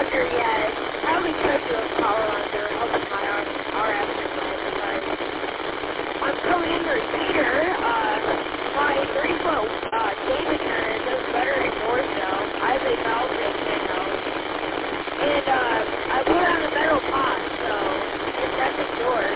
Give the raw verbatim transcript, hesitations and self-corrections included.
Roger, yeah, it's probably because of the power lines are helping my R F because I'm coming in the repeater. Uh, my three foot uh, David turner does better in north south. I have a valve break in house. And uh, I put on a metal pot, so it's at the door.